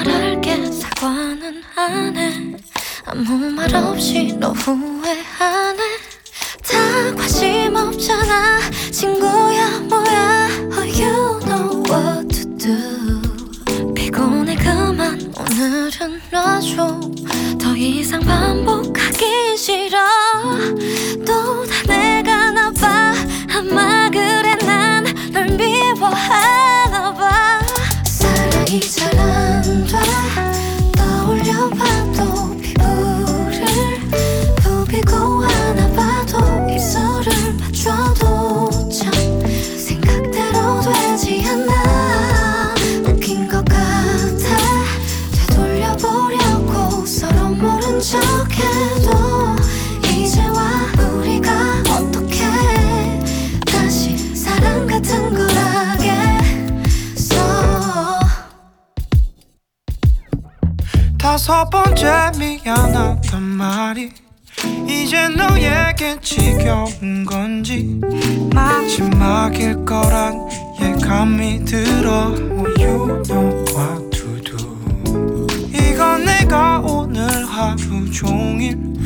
말할게 사과는 안 해. 아무 말 없이 너 후회하네. 다 관심 없잖아 친구야 뭐야. Oh you know what to do. 피곤해 그만 오늘은 놔줘. 더 이상 반복하기 싫어. 또 다 내가 나빠. 아마 그래 난 널 미워하나 봐. 사랑이 잘 안 돼. 떠올려봐도 피부를 부비고 안아봐도 입술을 맞춰도 참 생각대로 되지 않아. 웃긴 것 같아. 되돌려보려고 서로 모른 척해도 이제와 우리가 어떻게 다시 사랑 같은 걸 하겠어. 5번째 미안하단 말이 이제 너에겐 지겨운 건지 마지막일 거란 예감이 들어. Oh, you know what to do. 이건 내가 오늘 하루 종일